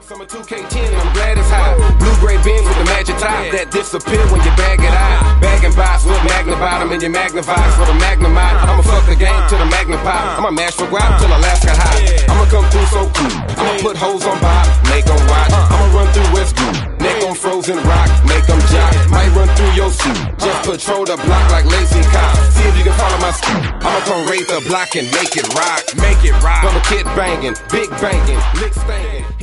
Summer 2K10 and I'm glad it's hot. Blue-gray Benz with the magic top that disappear when you bag it out. Bagging box with Magna bottom and your Magnavox for the Magnemite. I'ma fuck the game to the Magnapop. I'ma mash for guap till Alaska high. I'ma come through so cool. I'ma put hoes on Bob, make them watch. I'ma run through West Goo, neck on frozen rock, make them jock. Might run through your suit, just patrol the block like lazy cop. See if you can follow my scoop. I'ma come raid the block and make it rock. Make it rock. From a kid banging, big banging, lick stanging.